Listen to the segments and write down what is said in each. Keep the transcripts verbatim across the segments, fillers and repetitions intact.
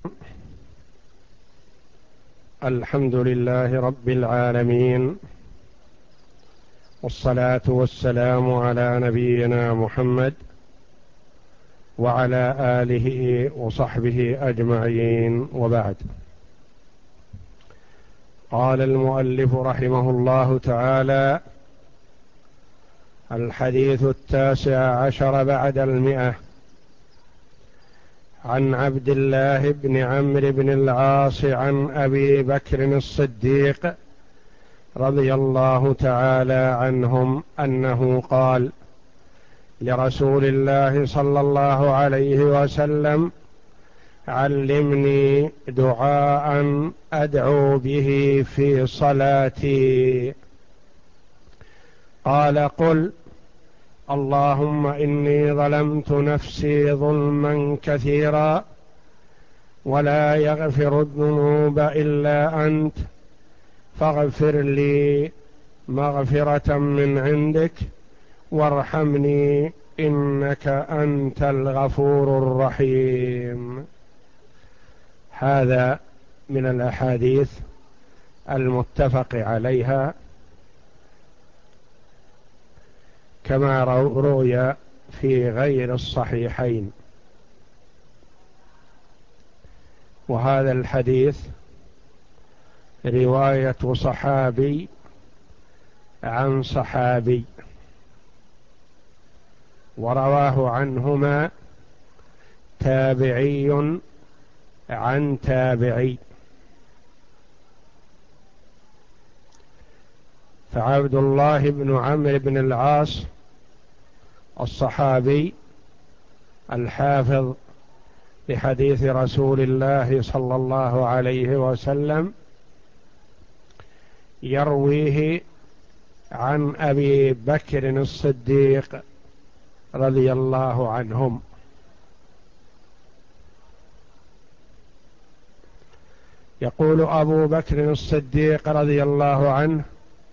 الحمد لله رب العالمين، والصلاة والسلام على نبينا محمد وعلى آله وصحبه أجمعين، وبعد. قال المؤلف رحمه الله تعالى: الحديث التاسع عشر بعد المئة، عن عبد الله بن عمرو بن العاص عن أبي بكر الصديق رضي الله تعالى عنهم أنه قال لرسول الله صلى الله عليه وسلم: علمني دعاء أدعو به في صلاتي. قال: قل: اللهم إني ظلمت نفسي ظلما كثيرا ولا يغفر الذنوب إلا أنت، فاغفر لي مغفرة من عندك وارحمني إنك أنت الغفور الرحيم. هذا من الأحاديث المتفق عليها كما روي في غير الصحيحين. وهذا الحديث رواية صحابي عن صحابي، ورواه عنهما تابعي عن تابعي. فعبد الله بن عمرو بن العاص الصحابي الحافظ لحديث رسول الله صلى الله عليه وسلم يرويه عن أبي بكر الصديق رضي الله عنهم. يقول أبو بكر الصديق رضي الله عنه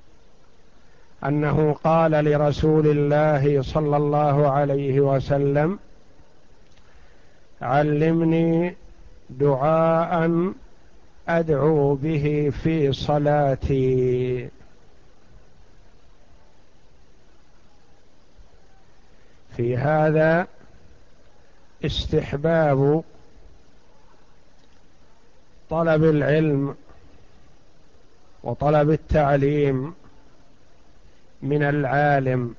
أنه قال لرسول الله صلى الله عليه وسلم: علمني دعاء أدعو به في صلاتي. في هذا استحباب طلب العلم وطلب التعليم من العالم،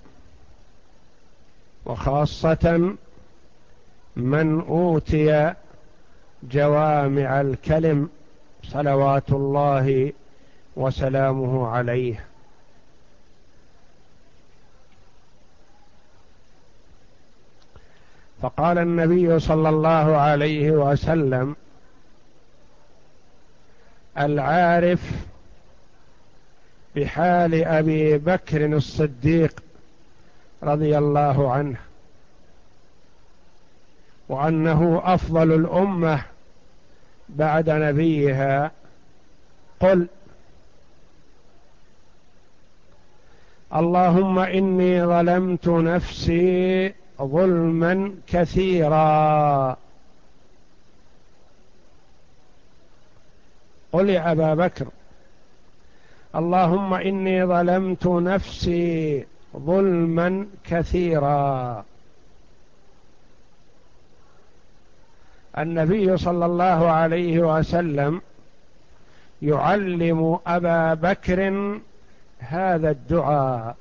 وخاصة من أوتي جوامع الكلم صلوات الله وسلامه عليه. فقال النبي صلى الله عليه وسلم: العارف بحال أبي بكر الصديق رضي الله عنه وأنه أفضل الأمة بعد نبيها، قل: اللهم إني ظلمت نفسي ظلما كثيرا. قل يا أبا بكر: اللهم إني ظلمت نفسي ظلما كثيرا. النبي صلى الله عليه وسلم يعلم أبا بكر هذا الدعاء.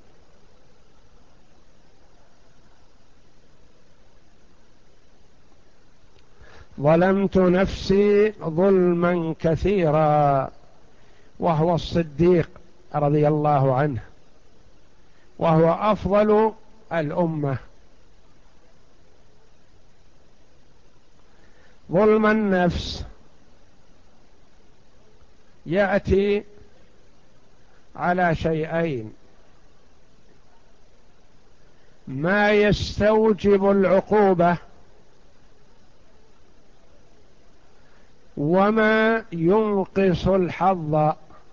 ظلمت نفسي ظلما كثيرا، وهو الصديق رضي الله عنه، وهو أفضل الأمة. ظلم النفس يأتي على شيئين: ما يستوجب العقوبة، وما ينقص الحظ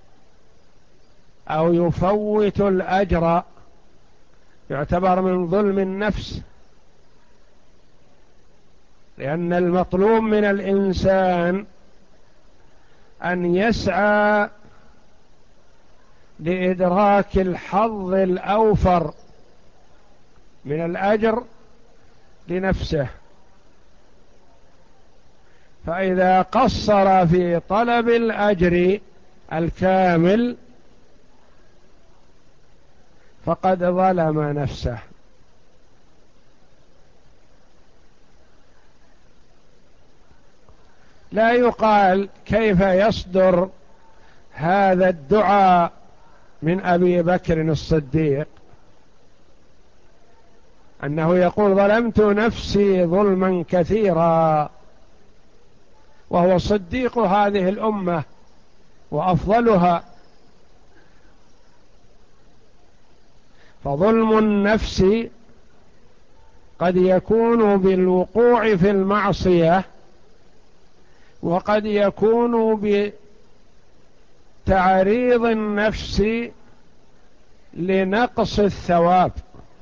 أو يفوت الأجر، يعتبر من ظلم النفس، لأن المطلوب من الإنسان أن يسعى لإدراك الحظ الأوفر من الأجر لنفسه، فإذا قصر في طلب الأجر الكامل فقد ظلم نفسه. لا يقال كيف يصدر هذا الدعاء من أبي بكر الصديق أنه يقول ظلمت نفسي ظلما كثيرا، وهو صديق هذه الأمة وأفضلها. فظلم النفس قد يكون بالوقوع في المعصية، وقد يكون بتعريض النفس لنقص الثواب.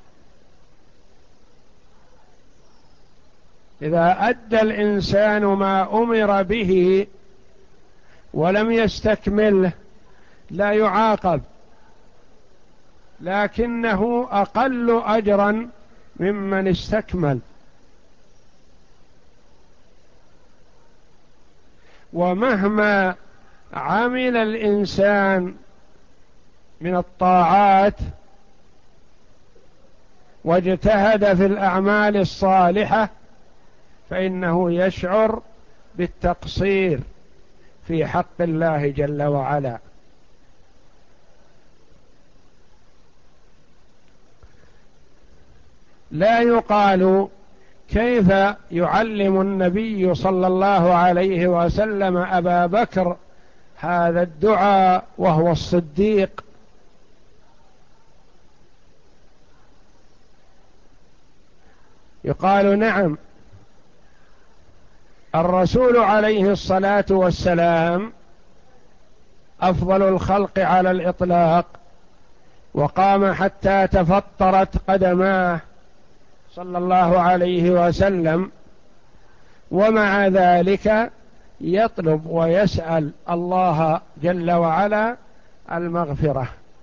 إذا أدى الإنسان ما أمر به ولم يستكمله لا يعاقب، لكنه أقل أجرا ممن استكمل. ومهما عمل الإنسان من الطاعات واجتهد في الأعمال الصالحة فإنه يشعر بالتقصير في حق الله جل وعلا. لا يقال كيف يعلم النبي صلى الله عليه وسلم أبا بكر هذا الدعاء وهو الصديق. يقال نعم، الرسول عليه الصلاة والسلام أفضل الخلق على الإطلاق، وقام حتى تفطرت قدماه صلى الله عليه وسلم، ومع ذلك يطلب ويسأل الله جل وعلا المغفرة.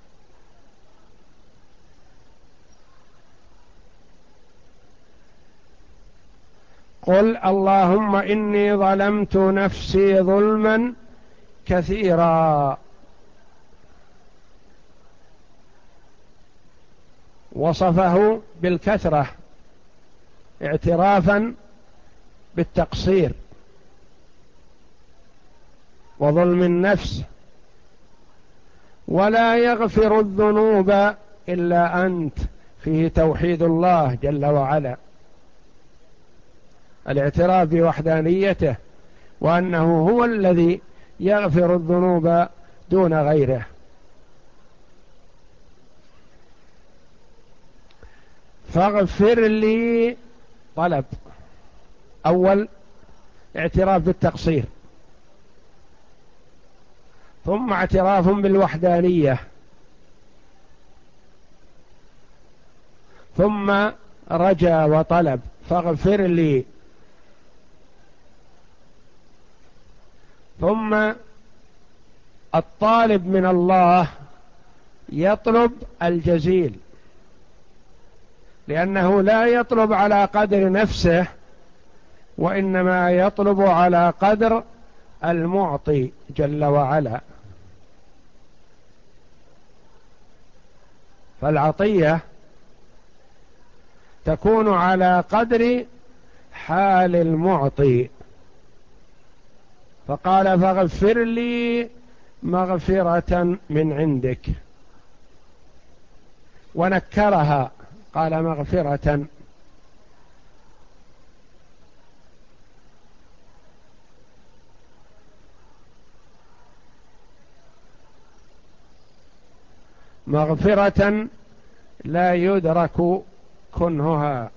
قل اللهم إني ظلمت نفسي ظلما كثيرا. وصفه بالكثرة اعترافا بالتقصير وظلم النفس. ولا يغفر الذنوب إلا أنت، فيه توحيد الله جل وعلا، الاعتراف بوحدانيته وأنه هو الذي يغفر الذنوب دون غيره. فاغفر لي طلب، أول اعتراف بالتقصير، ثم اعتراف بالوحدانية، ثم رجا وطلب فاغفر لي، ثم الطالب من الله يطلب الجزيل، لأنه لا يطلب على قدر نفسه، وإنما يطلب على قدر المعطي جل وعلا. فالعطية تكون على قدر حال المعطي. فقال فاغفر لي مغفرة من عندك، ونكرها قال مغفرة. مغفرة لا يدرك كنهها،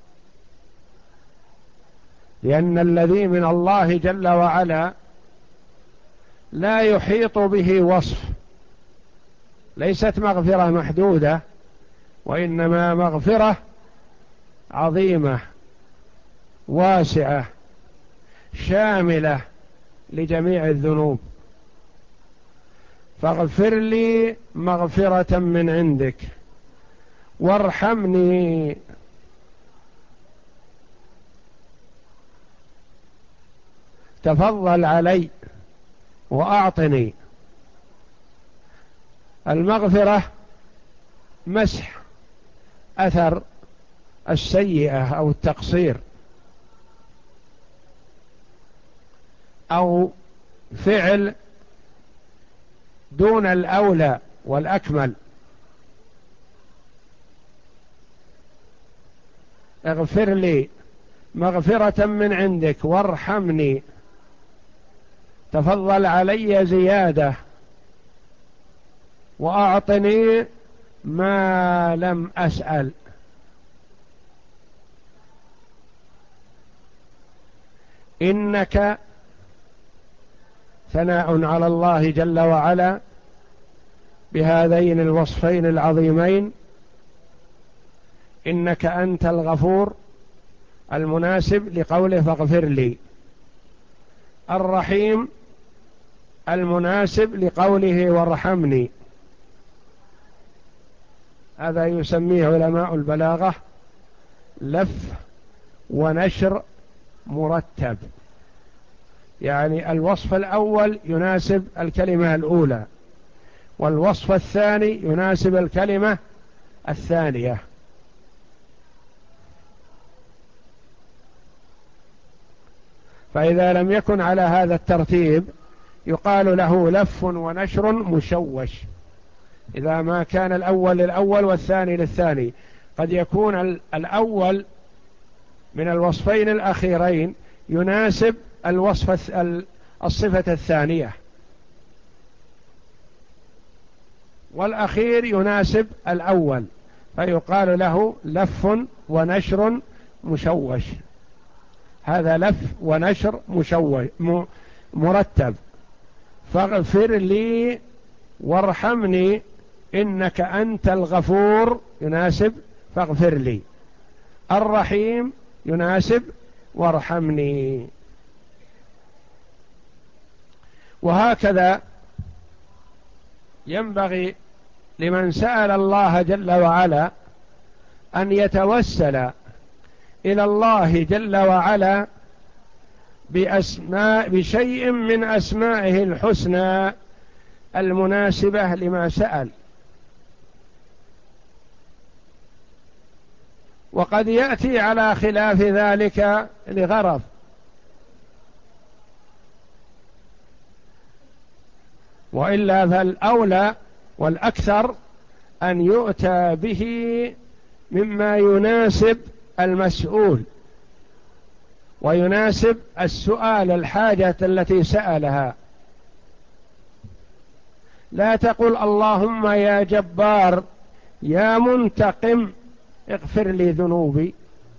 لأن الذي من الله جل وعلا لا يحيط به وصف، ليست مغفرة محدودة، وإنما مغفرة عظيمة واسعة شاملة لجميع الذنوب. فاغفر لي مغفرة من عندك وارحمني، تفضل علي وأعطني. المغفرة مسح أثر السيئة أو التقصير أو فعل دون الأولى والأكمل. اغفر لي مغفرة من عندك وارحمني، تفضل علي زيادة، وأعطني ما لم أسأل. إنك ثناء على الله جل وعلا بهذين الوصفين العظيمين. إنك أنت الغفور المناسب لقوله فاغفر لي، الرحيم المناسب لقوله وارحمني. هذا يسميه علماء البلاغة لف ونشر مرتب، يعني الوصف الأول يناسب الكلمة الأولى، والوصف الثاني يناسب الكلمة الثانية. فإذا لم يكن على هذا الترتيب يقال له لف ونشر مشوش، إذا ما كان الأول للأول والثاني للثاني. قد يكون الأول من الوصفين الأخيرين يناسب الوصف الصفة الثانية، والأخير يناسب الأول، فيقال له لف ونشر مشوش. هذا لف ونشر مشوش مرتب. فاغفر لي وارحمني إنك أنت الغفور يناسب فاغفر لي، الرحيم يناسب وارحمني. وهكذا ينبغي لمن سأل الله جل وعلا أن يتوسل إلى الله جل وعلا بأسماء بشيء من أسمائه الحسنى المناسبة لما سأل. وقد يأتي على خلاف ذلك لغرض، وإلا فالأولى والأكثر أن يؤتى به مما يناسب المسؤول ويناسب السؤال الحاجة التي سألها. لا تقل اللهم يا جبار يا منتقم اغفر لي ذنوبي،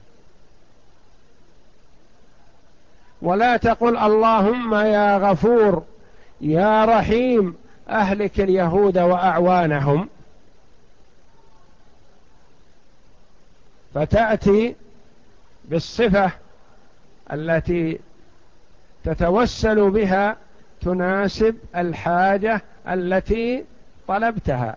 ولا تقل اللهم يا غفور يا رحيم أهلك اليهود وأعوانهم. فتأتي بالصفة التي تتوسل بها تناسب الحاجة التي طلبتها.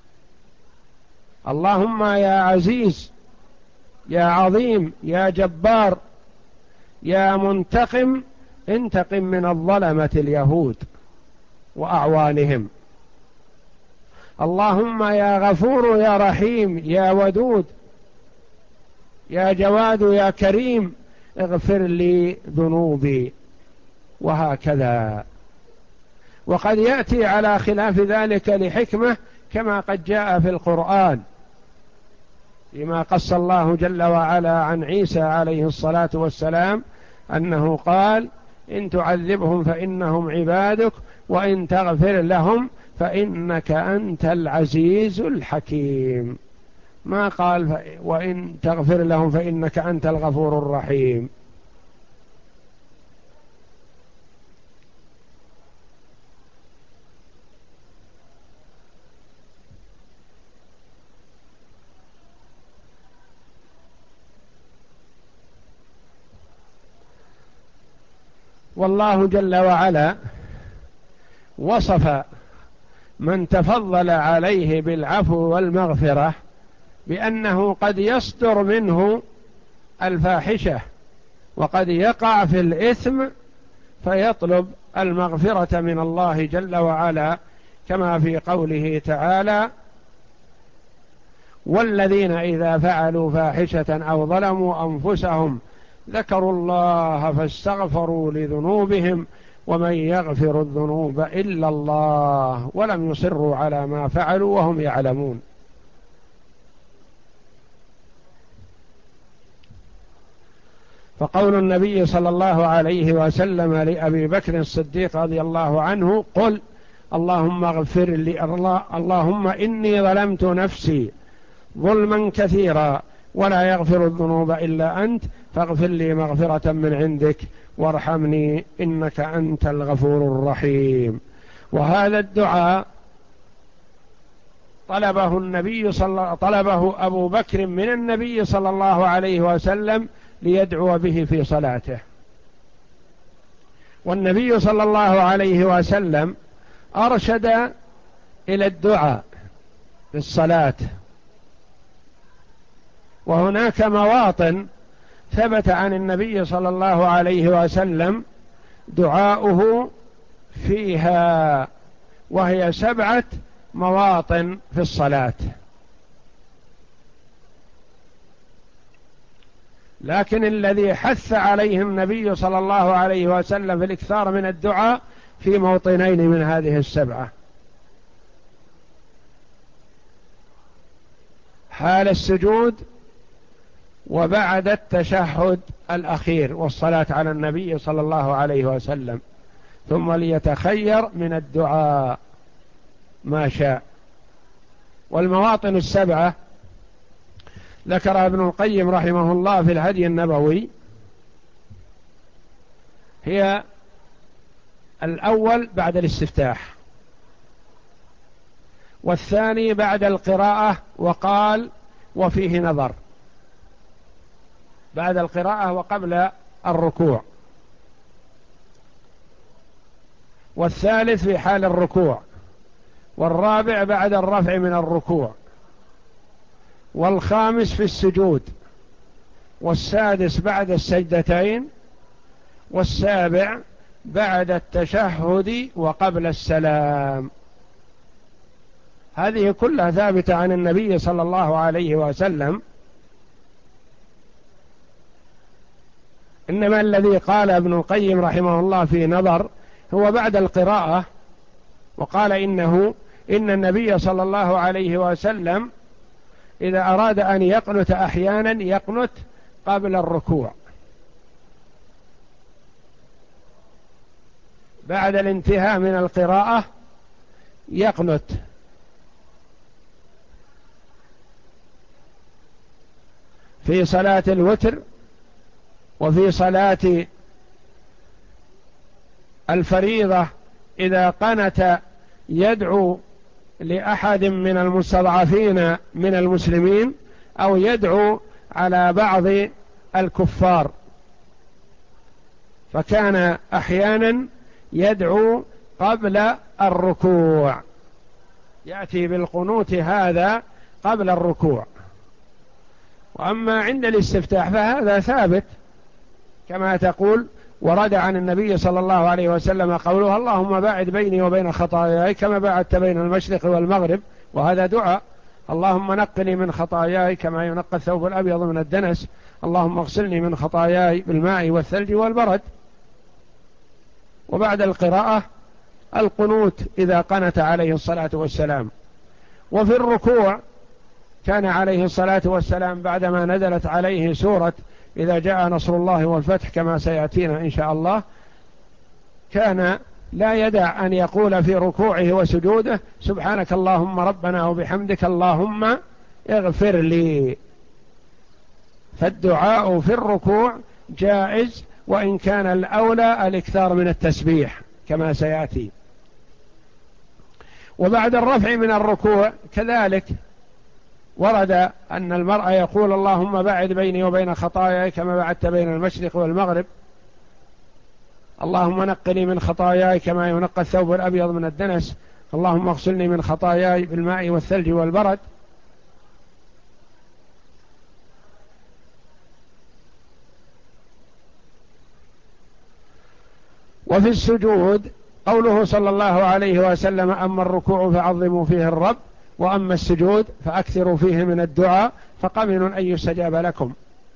اللهم يا عزيز يا عظيم يا جبار يا منتقم انتقم من الظلمة اليهود وأعوانهم. اللهم يا غفور يا رحيم يا ودود يا جواد يا كريم اغفر لي ذنوبي، وهكذا. وقد يأتي على خلاف ذلك لحكمة، كما قد جاء في القرآن فيما قص الله جل وعلا عن عيسى عليه الصلاة والسلام أنه قال إن تعذبهم فإنهم عبادك وإن تغفر لهم فإنك أنت العزيز الحكيم. ما قال وإن تغفر لهم فإنك أنت الغفور الرحيم. والله جل وعلا وصف من تفضل عليه بالعفو والمغفرة بأنه قد يصدر منه الفاحشة وقد يقع في الإثم فيطلب المغفرة من الله جل وعلا، كما في قوله تعالى: والذين إذا فعلوا فاحشة أو ظلموا أنفسهم ذكروا الله فاستغفروا لذنوبهم ومن يغفر الذنوب إلا الله ولم يصروا على ما فعلوا وهم يعلمون. فقول النبي صلى الله عليه وسلم لأبي بكر الصديق رضي الله عنه: قل اللهم اغفر لي، اللهم إني ظلمت نفسي ظلما كثيرا ولا يغفر الذنوب إلا أنت فاغفر لي مغفرة من عندك وارحمني إنك أنت الغفور الرحيم. وهذا الدعاء طلبه النبي صلى طلبه أبو بكر من النبي صلى الله عليه وسلم ليدعو به في صلاته، والنبي صلى الله عليه وسلم أرشد إلى الدعاء في الصلاة، وهناك مواطن ثبت عن النبي صلى الله عليه وسلم دعاؤه فيها، وهي سبعة مواطن في الصلاة، لكن الذي حث عليه النبي صلى الله عليه وسلم في الإكثار من الدعاء في موطنين من هذه السبعة: حال السجود وبعد التشهد الأخير والصلاة على النبي صلى الله عليه وسلم، ثم ليتخير من الدعاء ما شاء. والمواطن السبعة ذكر ابن القيم رحمه الله في الهدي النبوي، هي: الأول بعد الاستفتاح، والثاني بعد القراءة وقال وفيه نظر، بعد القراءة وقبل الركوع، والثالث في حال الركوع، والرابع بعد الرفع من الركوع، والخامس في السجود، والسادس بعد السجدتين، والسابع بعد التشهد وقبل السلام. هذه كلها ثابتة عن النبي صلى الله عليه وسلم، إنما الذي قال ابن القيم رحمه الله في نظر هو بعد القراءة، وقال إنه إن النبي صلى الله عليه وسلم إذا أراد أن يقنت أحيانا يقنت قبل الركوع، بعد الانتهاء من القراءة يقنت، في صلاة الوتر وفي صلاة الفريضة إذا قنت يدعو لأحد من المستضعفين من المسلمين أو يدعو على بعض الكفار، فكان أحيانا يدعو قبل الركوع، يأتي بالقنوت هذا قبل الركوع. وأما عند الاستفتاح فهذا ثابت كما تقول، ورد عن النبي صلى الله عليه وسلم قوله: اللهم باعد بيني وبين خطاياي كما باعدت بين المشرق والمغرب، وهذا دعاء. اللهم نقني من خطاياي كما ينقى الثوب الأبيض من الدنس، اللهم اغسلني من خطاياي بالماء والثلج والبرد. وبعد القراءة القنوت إذا قنت عليه الصلاة والسلام. وفي الركوع كان عليه الصلاة والسلام بعدما نزلت عليه سورة إذا جاء نصر الله والفتح كما سيأتينا إن شاء الله، كان لا يدع أن يقول في ركوعه وسجوده: سبحانك اللهم ربنا وبحمدك اللهم اغفر لي. فالدعاء في الركوع جائز، وإن كان الأولى الإكثار من التسبيح كما سيأتي. وبعد الرفع من الركوع كذلك ورد أن المرء يقول: اللهم باعد بيني وبين خطاياي كما بعدت بين المشرق والمغرب. اللهم نقني من خطاياي كما ينقى الثوب الأبيض من الدنس، اللهم اغسلني من خطاياي بالماء والثلج والبرد. وفي السجود قوله صلى الله عليه وسلم: أما الركوع فعظموا فيه الرب، وأما السجود فأكثروا فيه من الدعاء فقمن أن يستجاب لكم.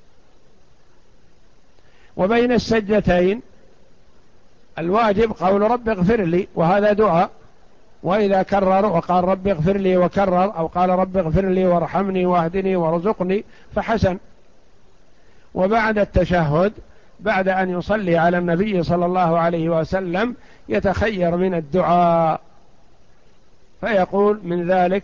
وبين السجدتين الواجب قول رب اغفر لي، وهذا دعاء، وإذا كرر وقال رب اغفر لي وكرر، أو قال رب اغفر لي وارحمني واهدني وارزقني فحسن. وبعد التشهد بعد أن يصلي على النبي صلى الله عليه وسلم يتخير من الدعاء، فيقول من ذلك: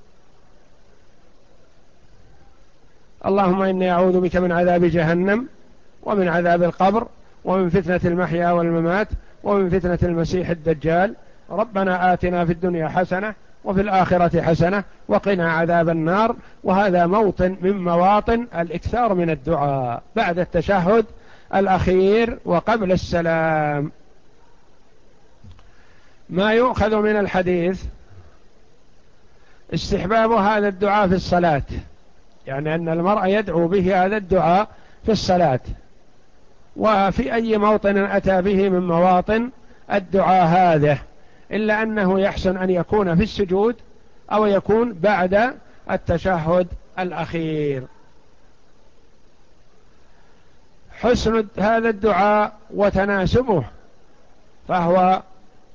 اللهم إني أعوذ بك من عذاب جهنم ومن عذاب القبر ومن فتنة المحيا والممات ومن فتنة المسيح الدجال، ربنا آتنا في الدنيا حسنة وفي الآخرة حسنة وقنا عذاب النار. وهذا موطن من مواطن الإكثار من الدعاء بعد التشهد الأخير وقبل السلام. ما يؤخذ من الحديث: استحباب هذا الدعاء في الصلاة، يعني أن المرء يدعو به هذا الدعاء في الصلاة، وفي أي موطن أتى به من مواطن الدعاء هذا، إلا أنه يحسن أن يكون في السجود أو يكون بعد التشهد الأخير. حسن هذا الدعاء وتناسبه، فهو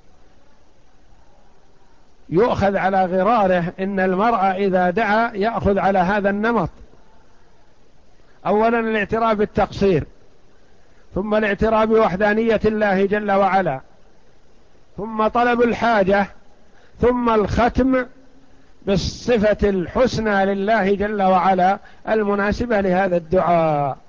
يؤخذ على غراره، إن المرء إذا دعا يأخذ على هذا النمط: أولا الاعتراف بالتقصير، ثم الاعتراف بوحدانية الله جل وعلا، ثم طلب الحاجة، ثم الختم بالصفة الحسنى لله جل وعلا المناسبة لهذا الدعاء.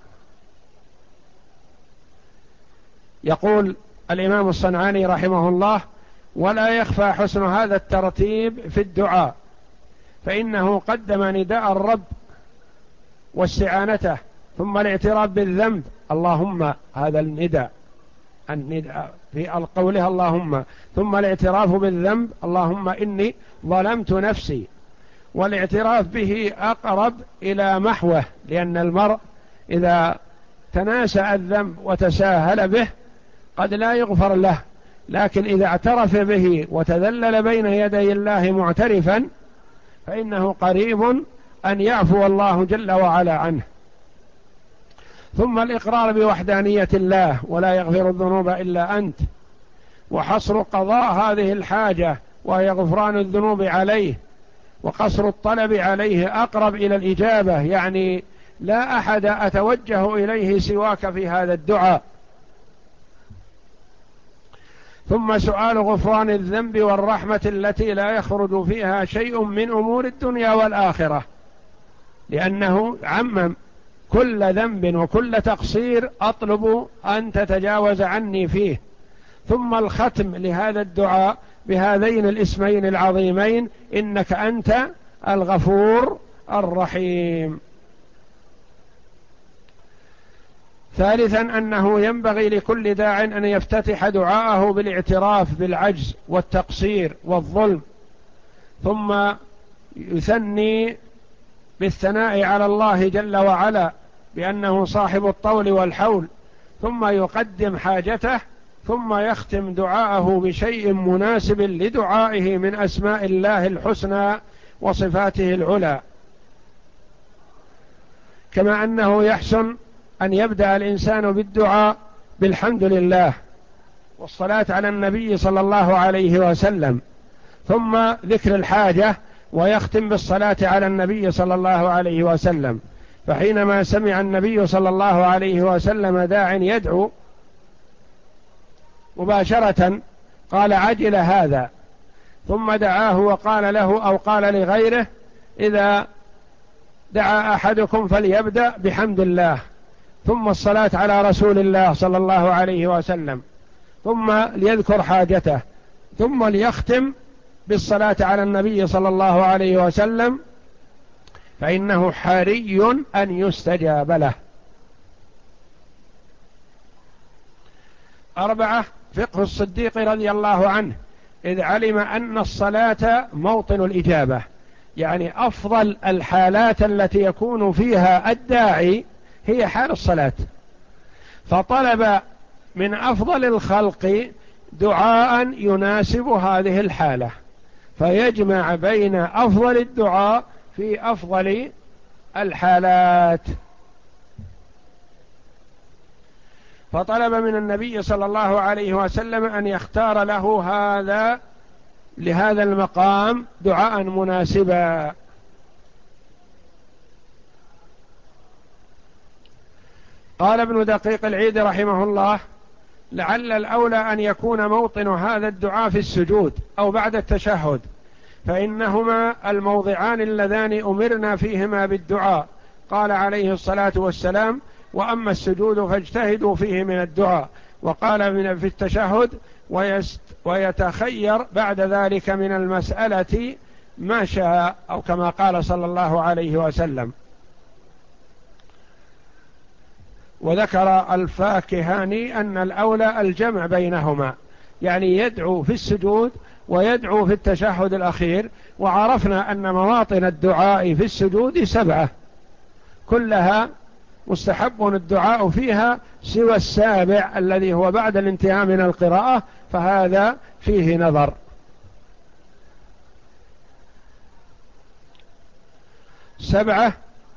يقول الإمام الصنعاني رحمه الله: ولا يخفى حسن هذا الترتيب في الدعاء، فإنه قدم نداء الرب واستعانته، ثم الاعتراف بالذنب، اللهم، هذا النداء النداء في قولها اللهم، ثم الاعتراف بالذنب، اللهم إني ظلمت نفسي، والاعتراف به أقرب إلى محوه، لأن المرء إذا تناسى الذنب وتساهل به قد لا يغفر له، لكن إذا اعترف به وتذلل بين يدي الله معترفا فإنه قريب أن يعفو الله جل وعلا عنه. ثم الإقرار بوحدانية الله، ولا يغفر الذنوب إلا أنت، وحصر قضاء هذه الحاجة وهي غفران الذنوب عليه، وقصر الطلب عليه أقرب إلى الإجابة، يعني لا أحد أتوجه إليه سواك في هذا الدعاء. ثم سؤال غفران الذنب والرحمة التي لا يخرج فيها شيء من أمور الدنيا والآخرة، لأنه عمم كل ذنب وكل تقصير أطلب أن تتجاوز عني فيه. ثم الختم لهذا الدعاء بهذين الاسمين العظيمين: إنك أنت الغفور الرحيم. ثالثا أنه ينبغي لكل داع أن يفتتح دعاءه بالاعتراف بالعجز والتقصير والظلم، ثم يثني بالثناء على الله جل وعلا بأنه صاحب الطول والحول، ثم يقدم حاجته، ثم يختم دعاءه بشيء مناسب لدعائه من أسماء الله الحسنى وصفاته العلى. كما أنه يحسن أن يبدأ الإنسان بالدعاء بالحمد لله والصلاة على النبي صلى الله عليه وسلم، ثم ذكر الحاجة، ويختم بالصلاة على النبي صلى الله عليه وسلم. فحينما سمع النبي صلى الله عليه وسلم داع يدعو مباشرة قال: عجل هذا، ثم دعاه وقال له أو قال لغيره: إذا دعا أحدكم فليبدأ بحمد الله، ثم الصلاة على رسول الله صلى الله عليه وسلم، ثم ليذكر حاجته، ثم ليختم بالصلاة على النبي صلى الله عليه وسلم، فإنه حري أن يستجاب له. أربعة: فقه الصديق رضي الله عنه، إذ علم أن الصلاة موطن الإجابة، يعني أفضل الحالات التي يكون فيها الداعي هي حال الصلاة، فطلب من أفضل الخلق دعاء يناسب هذه الحالة، فيجمع بين أفضل الدعاء في أفضل الحالات. فطلب من النبي صلى الله عليه وسلم أن يختار له هذا لهذا المقام دعاء مناسبا. قال ابن دقيق العيد رحمه الله: لعل الأولى أن يكون موطن هذا الدعاء في السجود أو بعد التشهد، فإنهما الموضعان اللذان أمرنا فيهما بالدعاء. قال عليه الصلاة والسلام: وأما السجود فاجتهدوا فيه من الدعاء. وقال من في التشهد: ويست ويتخير بعد ذلك من المسألة ما شاء، أو كما قال صلى الله عليه وسلم. وذكر الفاكهاني أن الأولى الجمع بينهما، يعني يدعو في السجود ويدعو في التشهد الأخير. وعرفنا أن مواطن الدعاء في السجود سبعة كلها مستحب الدعاء فيها، سوى السابع الذي هو بعد الانتهاء من القراءة، فهذا فيه نظر. سبعة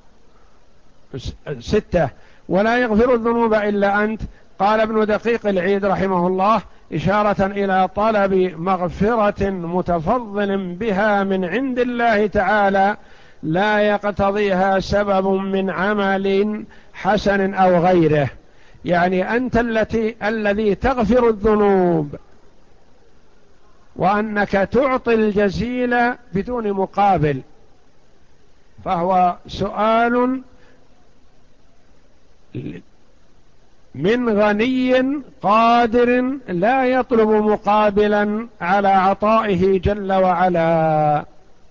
ستة: ولا يغفر الذنوب إلا أنت. قال ابن دقيق العيد رحمه الله إشارة إلى طلب مغفرة متفضل بها من عند الله تعالى، لا يقتضيها سبب من عمل حسن أو غيره، يعني أنت التي الذي تغفر الذنوب، وأنك تعطي الجزيل بدون مقابل، فهو سؤال من غني قادر لا يطلب مقابلا على عطائه جل وعلا.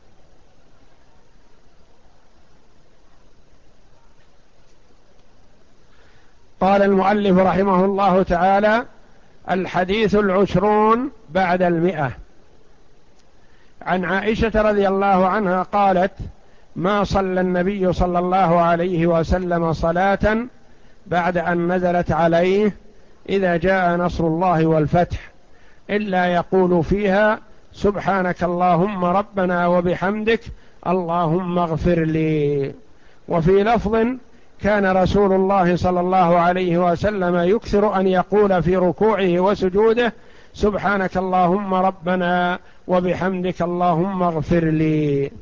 قال المؤلف رحمه الله تعالى: الحديث العشرون بعد المئة. عن عائشة رضي الله عنها قالت: ما صلى النبي صلى الله عليه وسلم صلاة بعد أن نزلت عليه إذا جاء نصر الله والفتح إلا يقول فيها: سبحانك اللهم ربنا وبحمدك اللهم اغفر لي. وفي لفظ: كان رسول الله صلى الله عليه وسلم يكثر أن يقول في ركوعه وسجوده: سبحانك اللهم ربنا وبحمدك اللهم اغفر لي.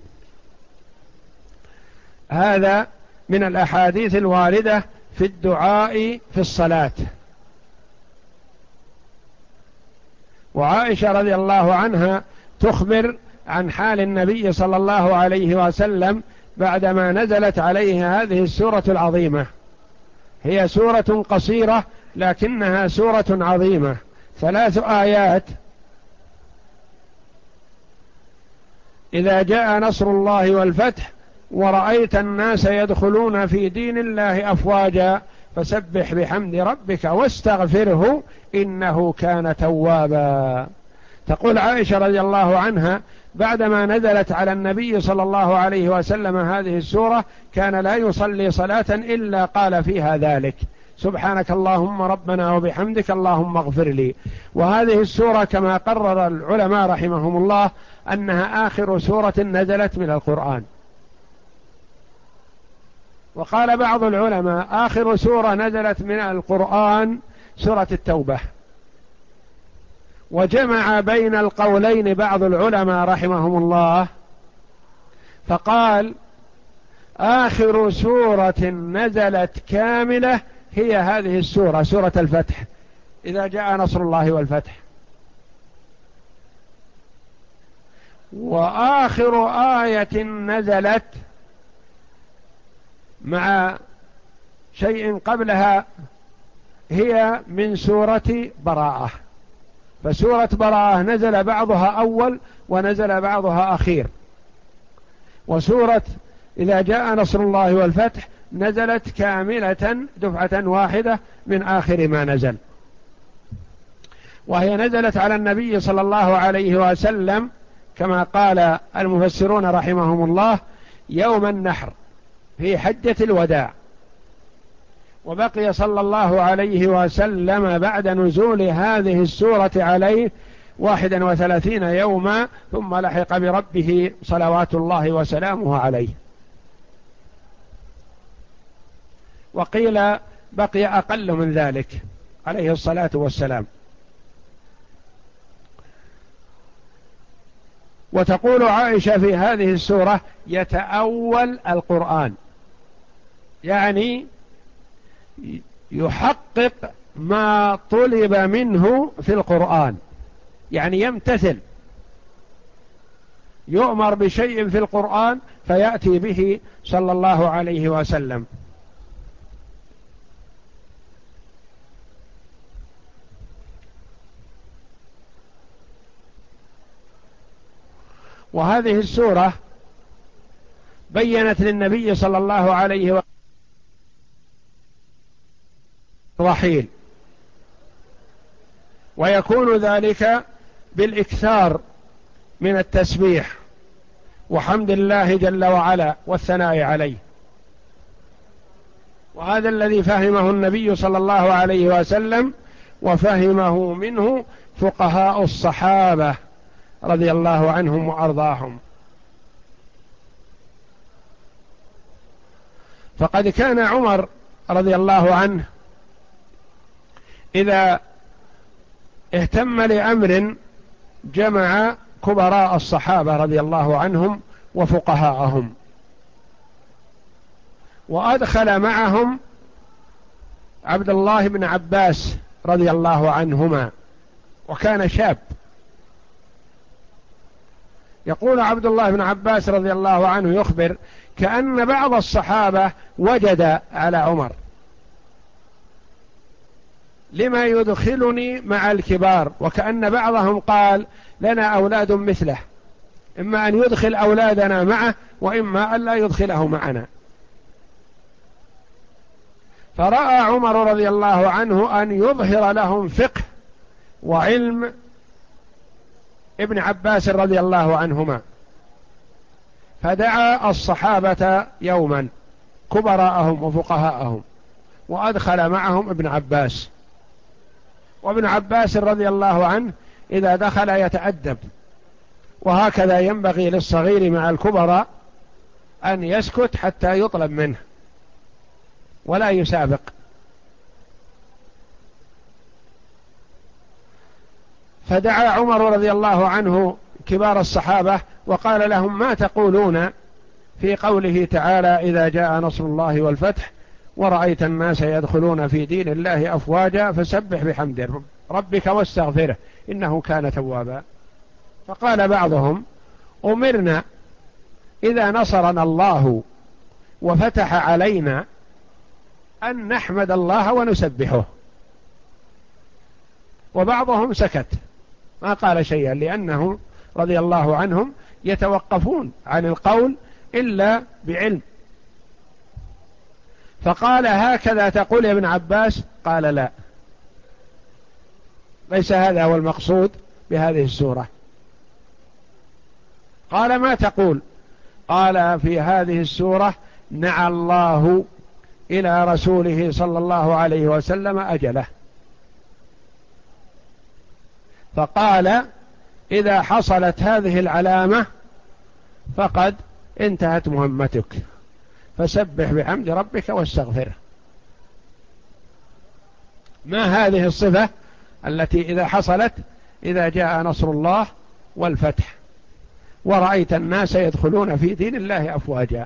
هذا من الأحاديث الواردة في الدعاء في الصلاة. وعائشة رضي الله عنها تخبر عن حال النبي صلى الله عليه وسلم بعدما نزلت عليه هذه السورة العظيمة. هي سورة قصيرة لكنها سورة عظيمة، ثلاث آيات: إذا جاء نصر الله والفتح ورأيت الناس يدخلون في دين الله أفواجا فسبح بحمد ربك واستغفره إنه كان توابا. تقول عائشة رضي الله عنها: بعدما نزلت على النبي صلى الله عليه وسلم هذه السورة كان لا يصلي صلاة إلا قال فيها ذلك: سبحانك اللهم ربنا وبحمدك اللهم اغفر لي. وهذه السورة كما قرر العلماء رحمهم الله أنها آخر سورة نزلت من القرآن. وقال بعض العلماء آخر سورة نزلت من القرآن سورة التوبة. وجمع بين القولين بعض العلماء رحمهم الله فقال: آخر سورة نزلت كاملة هي هذه السورة، سورة الفتح، إذا جاء نصر الله والفتح. وآخر آية نزلت مع شيء قبلها هي من سورة براءة، فسورة براءة نزل بعضها أول ونزل بعضها أخير، وسورة إذا جاء نصر الله والفتح نزلت كاملة دفعة واحدة من آخر ما نزل. وهي نزلت على النبي صلى الله عليه وسلم كما قال المفسرون رحمهم الله يوم النحر في حجة الوداع، وبقي صلى الله عليه وسلم بعد نزول هذه السورة عليه واحدا وثلاثين يوما، ثم لحق بربه صلوات الله وسلامه عليه. وقيل بقي أقل من ذلك عليه الصلاة والسلام. وتقول عائشة في هذه السورة يتأول القرآن، يعني يحقق ما طلب منه في القرآن، يعني يمتثل، يؤمر بشيء في القرآن فيأتي به صلى الله عليه وسلم. وهذه السورة بيّنت للنبي صلى الله عليه وسلم رحيل، ويكون ذلك بالإكثار من التسبيح وحمد الله جل وعلا والثناء عليه. وهذا الذي فهمه النبي صلى الله عليه وسلم، وفهمه منه فقهاء الصحابة رضي الله عنهم وأرضاهم. فقد كان عمر رضي الله عنه إذا اهتم لأمر جمع كبراء الصحابة رضي الله عنهم وفقهاءهم، وأدخل معهم عبد الله بن عباس رضي الله عنهما، وكان شاب. يقول عبد الله بن عباس رضي الله عنه يخبر كأن بعض الصحابة وجد على عمر لما يدخلني مع الكبار، وكأن بعضهم قال لنا أولاد مثله، إما أن يدخل أولادنا معه وإما أن لا يدخله معنا. فرأى عمر رضي الله عنه أن يظهر لهم فقه وعلم ابن عباس رضي الله عنهما، فدعا الصحابة يوما كبراءهم وفقهاءهم وأدخل معهم ابن عباس. وابن عباس رضي الله عنه إذا دخل يتأدب، وهكذا ينبغي للصغير مع الكبراء أن يسكت حتى يطلب منه ولا يسابق. فدعا عمر رضي الله عنه كبار الصحابة وقال لهم ما تقولون في قوله تعالى إذا جاء نصر الله والفتح ورأيت الناس يدخلون في دين الله أفواجا فسبح بحمد ربك واستغفره إنه كان توابا. فقال بعضهم أمرنا إذا نصرنا الله وفتح علينا أن نحمد الله ونسبحه، وبعضهم سكت ما قال شيئا، لأنه رضي الله عنهم يتوقفون عن القول إلا بعلم. فقال هكذا تقول يا ابن عباس؟ قال لا، ليس هذا هو المقصود بهذه السورة. قال ما تقول؟ قال في هذه السورة نعى الله إلى رسوله صلى الله عليه وسلم أجله، فقال إذا حصلت هذه العلامة فقد انتهت مهمتك فسبح بحمد ربك واستغفره. ما هذه الصفة التي إذا حصلت إذا جاء نصر الله والفتح ورأيت الناس يدخلون في دين الله أفواجا؟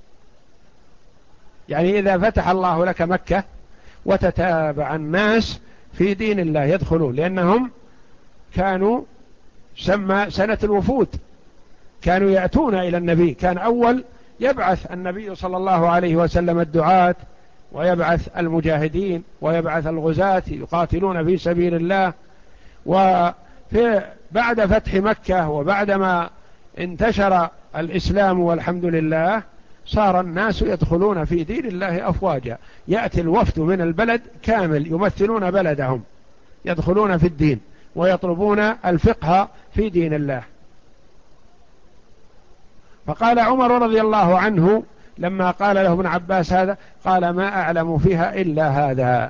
يعني إذا فتح الله لك مكة وتتابع الناس في دين الله يدخلون، لأنهم كانوا سمى سنة الوفود، كانوا يأتون إلى النبي. كان أول يبعث النبي صلى الله عليه وسلم الدعاة ويبعث المجاهدين ويبعث الغزاة يقاتلون في سبيل الله. وفي بعد فتح مكة وبعدما انتشر الإسلام والحمد لله صار الناس يدخلون في دين الله أفواجا، يأتي الوفد من البلد كامل يمثلون بلدهم يدخلون في الدين، ويطلبون الفقه في دين الله. فقال عمر رضي الله عنه لما قال له ابن عباس هذا، قال ما أعلم فيها إلا هذا.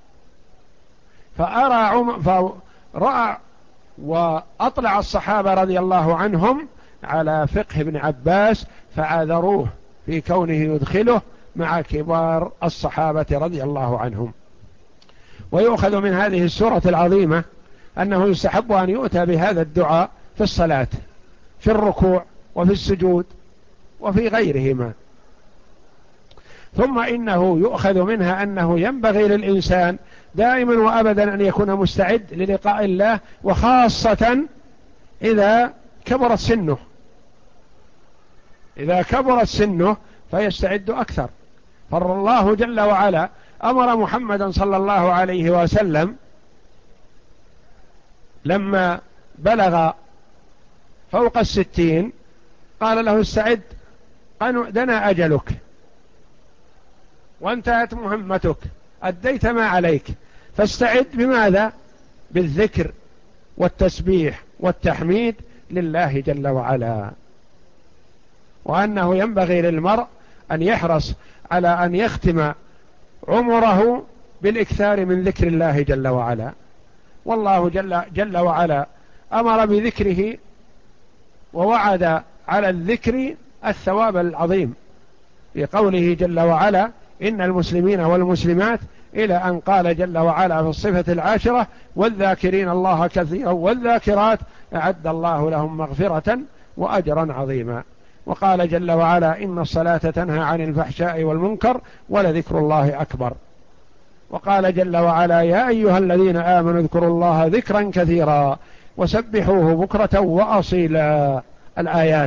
فأرى عمر فرأى وأطلع الصحابة رضي الله عنهم على فقه ابن عباس، فعذروه في كونه يدخله مع كبار الصحابة رضي الله عنهم. ويؤخذ من هذه السورة العظيمة أنه يستحب أن يؤتى بهذا الدعاء في الصلاة، في الركوع وفي السجود وفي غيرهما. ثم إنه يؤخذ منها أنه ينبغي للإنسان دائما وأبدا أن يكون مستعد للقاء الله، وخاصة إذا كبرت سنه. إذا كبرت سنه فيستعد أكثر. فالله جل وعلا أمر محمدا صلى الله عليه وسلم لما بلغ فوق الستين قال له استعد، قال دنا أجلك وانتهت مهمتك، أديت ما عليك، فاستعد بماذا؟ بالذكر والتسبيح والتحميد لله جل وعلا. وأنه ينبغي للمرء أن يحرص على أن يختم عمره بالإكثار من ذكر الله جل وعلا. والله جل, جل وعلا أمر بذكره ووعد على الذكر الثواب العظيم في قوله جل وعلا إن المسلمين والمسلمات، إلى أن قال جل وعلا في الصفة العاشرة والذاكرين الله كثيرا والذاكرات أعد الله لهم مغفرة وأجرا عظيما. وقال جل وعلا إن الصلاة تنهى عن الفحشاء والمنكر ولذكر الله أكبر. وقال جل وعلا يا أيها الذين آمنوا اذكروا الله ذكرا كثيرا وسبحوه بكرة وأصيلا، الآيات.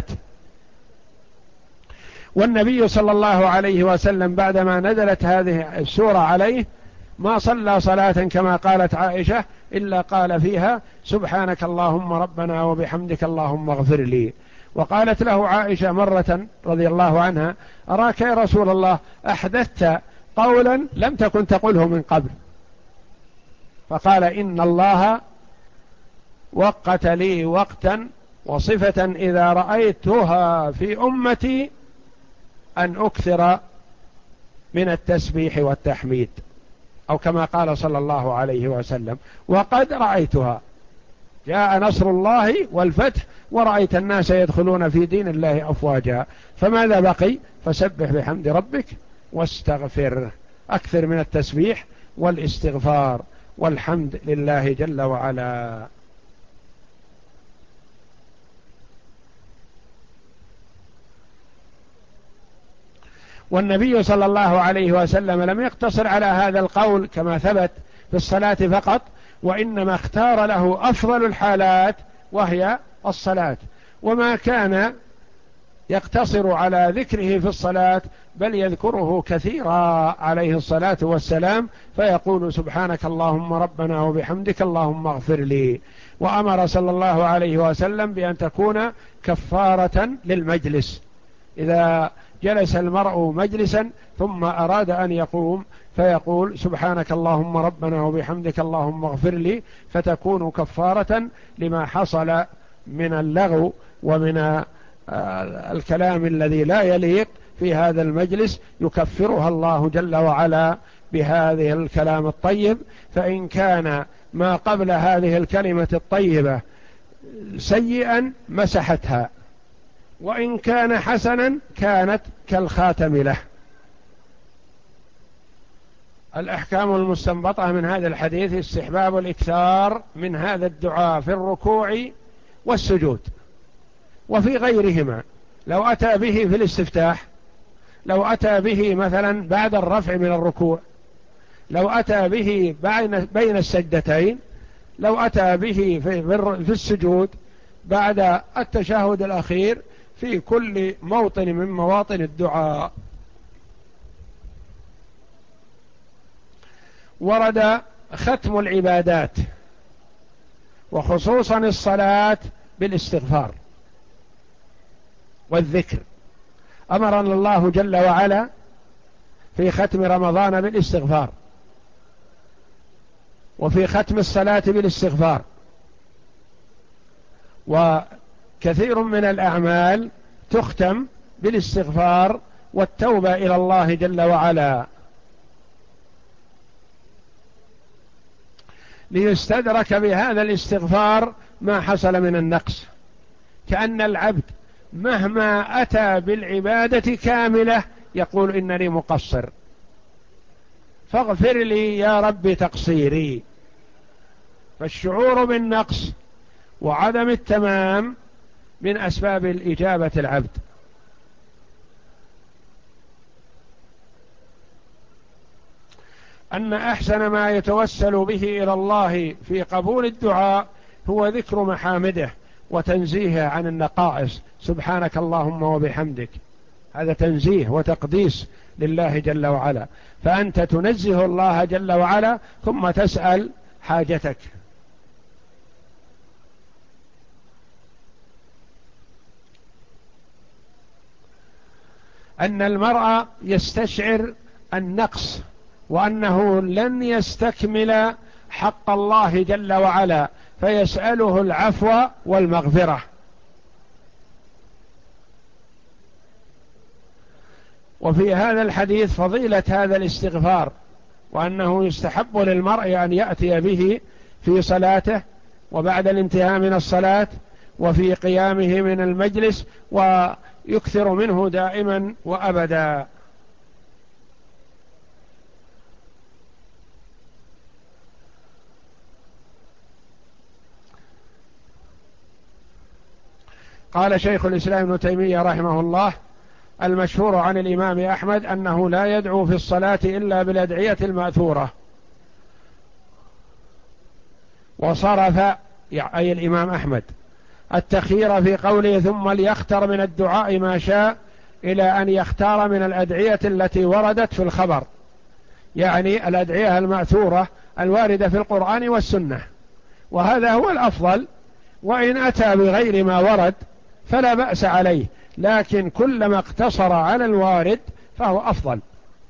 والنبي صلى الله عليه وسلم بعدما نزلت هذه السورة عليه ما صلى صلاة كما قالت عائشة إلا قال فيها سبحانك اللهم ربنا وبحمدك اللهم اغفر لي. وقالت له عائشة مرة رضي الله عنها أراك يا رسول الله أحدثت قولا لم تكن تقوله من قبل. فقال إن الله وقت لي وقتا وصفة إذا رأيتها في أمتي أن أكثر من التسبيح والتحميد، أو كما قال صلى الله عليه وسلم وقد رأيتها. جاء نصر الله والفتح ورأيت الناس يدخلون في دين الله أفواجا، فماذا بقي؟ فسبح بحمد ربك واستغفر. أكثر من التسبيح والاستغفار والحمد لله جل وعلا. والنبي صلى الله عليه وسلم لم يقتصر على هذا القول كما ثبت في الصلاة فقط، وإنما اختار له أفضل الحالات وهي الصلاة، وما كان يقتصر على ذكره في الصلاة بل يذكره كثيرا عليه الصلاة والسلام، فيقول سبحانك اللهم ربنا وبحمدك اللهم اغفر لي. وأمر صلى الله عليه وسلم بأن تكون كفارة للمجلس. إذا جلس المرء مجلسا ثم أراد أن يقوم فيقول سبحانك اللهم ربنا وبحمدك اللهم اغفر لي، فتكون كفارة لما حصل من اللغو ومن الكلام الذي لا يليق في هذا المجلس، يكفرها الله جل وعلا بهذه الكلام الطيب. فإن كان ما قبل هذه الكلمة الطيبة سيئا مسحتها، وإن كان حسنا كانت كالخاتم له. الأحكام المستنبطة من هذا الحديث استحباب الإكثار من هذا الدعاء في الركوع والسجود وفي غيرهما. لو أتى به في الاستفتاح، لو أتى به مثلا بعد الرفع من الركوع، لو أتى به بين السجدتين، لو أتى به في السجود بعد التشهد الأخير، في كل موطن من مواطن الدعاء. ورد ختم العبادات وخصوصا الصلاة بالاستغفار والذكر. أمرنا الله جل وعلا في ختم رمضان بالاستغفار، وفي ختم الصلاة بالاستغفار، وكثير من الأعمال تختم بالاستغفار والتوبة إلى الله جل وعلا، ليستدرك بهذا الاستغفار ما حصل من النقص، كأن العبد مهما أتى بالعبادة كاملة يقول إنني مقصر، فاغفر لي يا رب تقصيري. فالشعور بالنقص وعدم التمام من أسباب الإجابة العبد. أن أحسن ما يتوسل به إلى الله في قبول الدعاء هو ذكر محامده وتنزيهه عن النقائص، سبحانك اللهم وبحمدك، هذا تنزيه وتقديس لله جل وعلا، فأنت تنزه الله جل وعلا ثم تسأل حاجتك. أن المرء يستشعر النقص وأنه لن يستكمل حق الله جل وعلا، فيسأله العفو والمغفرة. وفي هذا الحديث فضيلة هذا الاستغفار، وأنه يستحب للمرء أن يأتي به في صلاته وبعد الانتهاء من الصلاة وفي قيامه من المجلس، ويكثر منه دائما وأبدا. قال شيخ الإسلام ابن تيمية رحمه الله: المشهور عن الإمام أحمد أنه لا يدعو في الصلاة إلا بالأدعية المأثورة. وصرف أي الإمام أحمد التخيير في قوله ثم ليختر من الدعاء ما شاء إلى أن يختار من الأدعية التي وردت في الخبر، يعني الأدعية المأثورة الواردة في القرآن والسنة، وهذا هو الأفضل. وإن أتى بغير ما ورد فلا بأس عليه، لكن كلما اقتصر على الوارد فهو أفضل.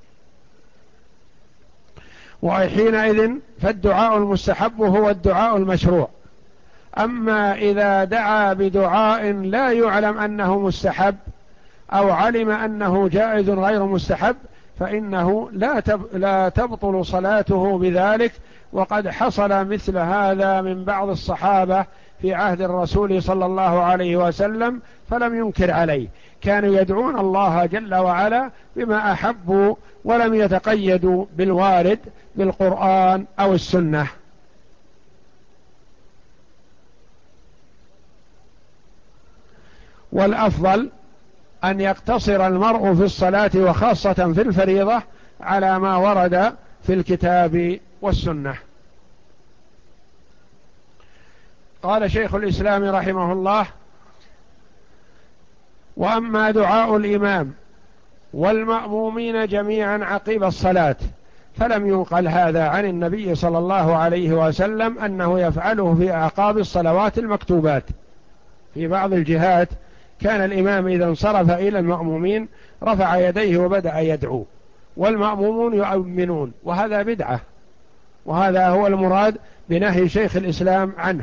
وحينئذ فالدعاء المستحب هو الدعاء المشروع. أما إذا دعا بدعاء لا يعلم أنه مستحب أو علم أنه جائز غير مستحب فإنه لا لا تبطل صلاته بذلك. وقد حصل مثل هذا من بعض الصحابة في عهد الرسول صلى الله عليه وسلم فلم ينكر عليه، كانوا يدعون الله جل وعلا بما أحبوا ولم يتقيدوا بالوارد بالقرآن أو السنة. والأفضل أن يقتصر المرء في الصلاة وخاصة في الفريضة على ما ورد في الكتاب والسنة. قال شيخ الإسلام رحمه الله: وأما دعاء الإمام والمأمومين جميعا عقب الصلاة فلم ينقل هذا عن النبي صلى الله عليه وسلم أنه يفعله في أعقاب الصلوات المكتوبات. في بعض الجهات كان الإمام إذا انصرف إلى المأمومين رفع يديه وبدأ يدعو والمأمومون يؤمنون، وهذا بدعة، وهذا هو المراد بنهي شيخ الإسلام عنه.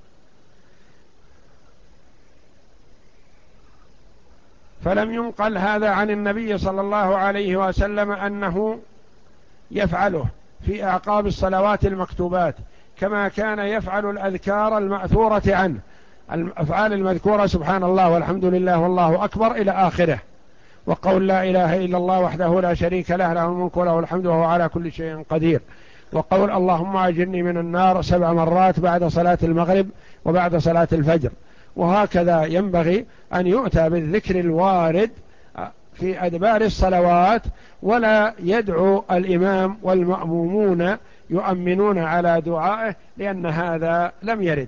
فلم ينقل هذا عن النبي صلى الله عليه وسلم أنه يفعله في أعقاب الصلوات المكتوبات كما كان يفعل الأذكار المأثورة عنه، الأفعال المذكورة سبحان الله والحمد لله والله أكبر إلى آخره، وقول لا إله إلا الله وحده لا شريك له له الملك وله الحمد وهو على كل شيء قدير، وقول اللهم أجرني من النار سبع مرات بعد صلاة المغرب وبعد صلاة الفجر. وهكذا ينبغي أن يؤتى بالذكر الوارد في أدبار الصلوات، ولا يدعو الإمام والمأمومون يؤمنون على دعائه، لأن هذا لم يرد.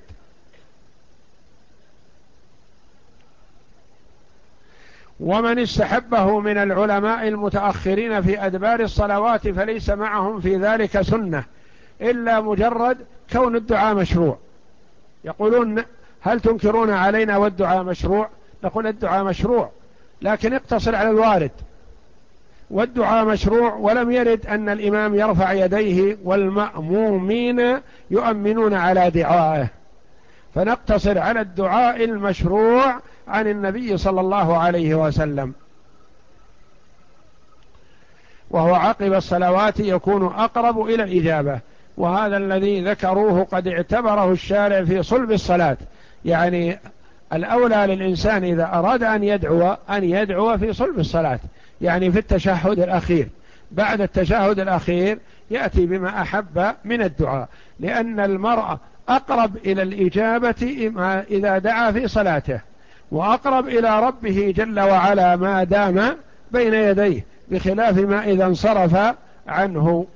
ومن استحبه من العلماء المتأخرين في أدبار الصلوات فليس معهم في ذلك سنة إلا مجرد كون الدعاء مشروع. يقولون هل تنكرون علينا والدعاء مشروع؟ نقول الدعاء مشروع لكن اقتصر على الوارد، والدعاء مشروع ولم يرد أن الإمام يرفع يديه والمأمومين يؤمنون على دعائه، فنقتصر على الدعاء المشروع عن النبي صلى الله عليه وسلم، وهو عقب الصلوات يكون أقرب إلى الإجابة. وهذا الذي ذكروه قد اعتبره الشارع في صلب الصلاة، يعني الأولى للإنسان إذا أراد أن يدعو أن يدعو في صلب الصلاة، يعني في التشهد الأخير. بعد التشهد الأخير يأتي بما أحب من الدعاء، لأن المرء أقرب إلى الإجابة إذا دعا في صلاته، وأقرب إلى ربه جل وعلا ما دام بين يديه، بخلاف ما إذا انصرف عنه.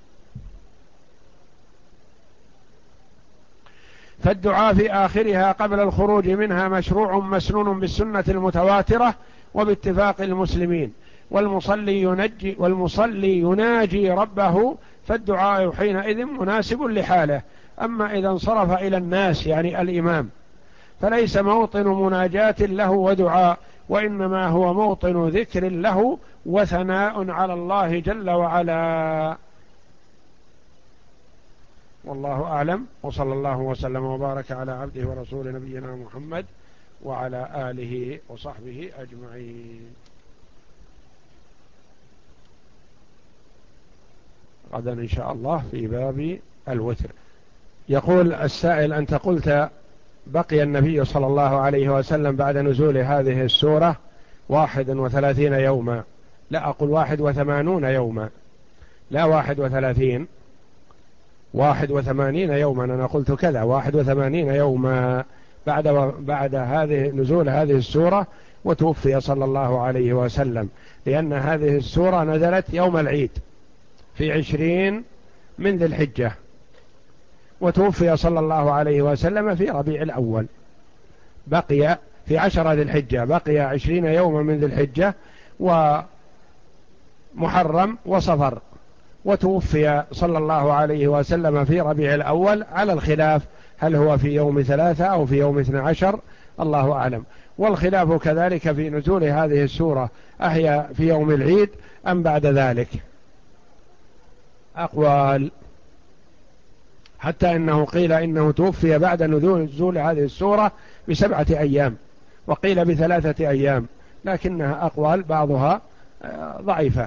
فالدعاء في آخرها قبل الخروج منها مشروع مسنون بالسنة المتواترة وباتفاق المسلمين. والمصلي ينجي والمصلي يناجي ربه، فالدعاء حينئذ مناسب لحاله. أما إذا انصرف إلى الناس يعني الإمام، فليس موطن مناجاة له ودعاء، وإنما هو موطن ذكر له وثناء على الله جل وعلا. والله أعلم، وصلى الله وسلم وبارك على عبده ورسول نبينا محمد وعلى آله وصحبه أجمعين. غدا إن شاء الله في باب الوتر. يقول السائل: أنت قلت بقي النبي صلى الله عليه وسلم بعد نزول هذه السورة واحد وثلاثين يوما. لا، أقول واحد وثمانون يوما، لا واحد وثلاثين، واحد وثمانين يوما. أنا قلت كذا، واحد وثمانين يوما بعد بعد هذه نزول هذه السورة، وتوفي صلى الله عليه وسلم، لأن هذه السورة نزلت يوم العيد في عشرين من ذي الحجة، وتوفي صلى الله عليه وسلم في ربيع الأول. بقي في عشرة ذي الحجة، بقي عشرين يوما من ذي الحجة ومحرم وصفر، وتوفي صلى الله عليه وسلم في ربيع الأول، على الخلاف هل هو في يوم ثلاثة أو في يوم اثنى عشر، الله أعلم. والخلاف كذلك في نزول هذه السورة، أهي في يوم العيد أم بعد ذلك؟ أقوال، حتى إنه قيل إنه توفي بعد نزول هذه السورة بسبعة أيام، وقيل بثلاثة أيام، لكنها أقوال بعضها ضعيفة.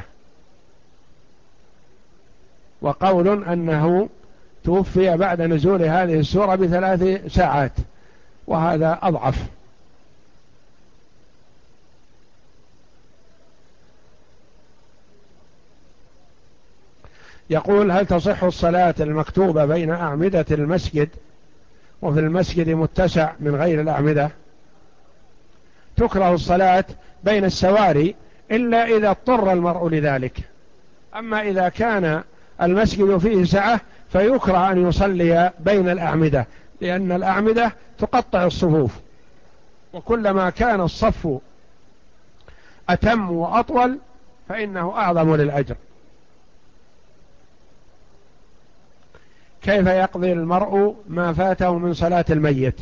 وقول أنه توفي بعد نزول هذه السورة بثلاث ساعات، وهذا أضعف. يقول: هل تصح الصلاة المكتوبة بين أعمدة المسجد وفي المسجد متسع من غير الأعمدة؟ تكره الصلاة بين السواري إلا إذا اضطر المرء لذلك. أما إذا كان المسجد فيه سعة فيكره أن يصلي بين الأعمدة، لأن الأعمدة تقطع الصفوف، وكلما كان الصف أتم وأطول فإنه أعظم للأجر. كيف يقضي المرء ما فاته من صلاة الميت؟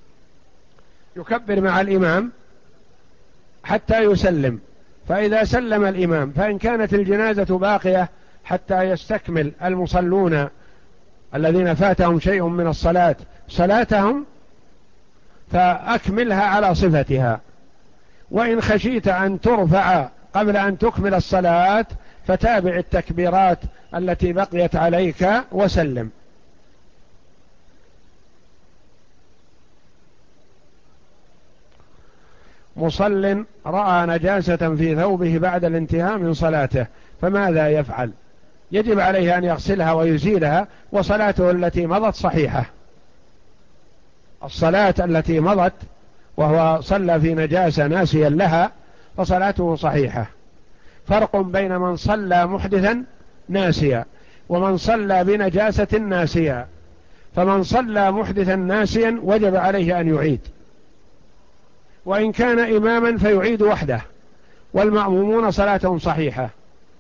يكبر مع الإمام حتى يسلم، فإذا سلم الإمام، فإن كانت الجنازة باقية حتى يستكمل المصلون الذين فاتهم شيء من الصلاة صلاتهم، فأكملها على صفتها. وإن خشيت أن ترفع قبل أن تكمل الصلاة فتابع التكبيرات التي بقيت عليك وسلم. مصل رأى نجاسة في ثوبه بعد الانتهاء من صلاته، فماذا يفعل؟ يجب عليه أن يغسلها ويزيلها، وصلاته التي مضت صحيحة. الصلاة التي مضت وهو صلى في نجاسة ناسيا لها فصلاته صحيحة. فرق بين من صلى محدثا ناسيا ومن صلى بنجاسة ناسيا. فمن صلى محدثا ناسيا وجب عليه أن يعيد، وإن كان إماما فيعيد وحده، والمأمومون صلاتهم صحيحة.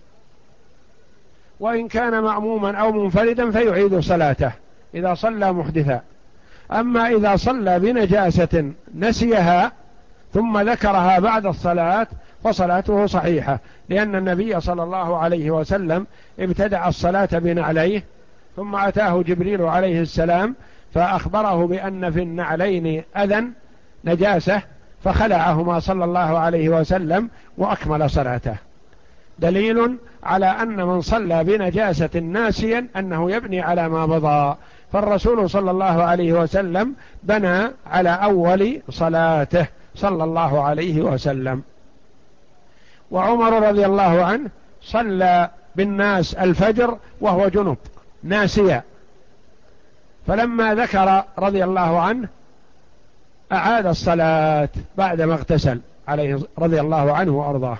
وإن كان مأموما أو منفردا فيعيد صلاته إذا صلى محدثا. أما إذا صلى بنجاسة نسيها ثم ذكرها بعد الصلاة فصلاته صحيحة، لأن النبي صلى الله عليه وسلم ابتدع الصلاة بنعليه، ثم أتاه جبريل عليه السلام فأخبره بأن في النعلين أذى نجاسة، فخلعهما صلى الله عليه وسلم وأكمل صلاته. دليل على أن من صلى بنجاسة ناسيا أنه يبني على ما مضى، فالرسول صلى الله عليه وسلم بنى على أول صلاته صلى الله عليه وسلم. وعمر رضي الله عنه صلى بالناس الفجر وهو جنب ناسيا، فلما ذكر رضي الله عنه أعاد الصلاة بعدما اغتسل عليه رضي الله عنه وأرضاه.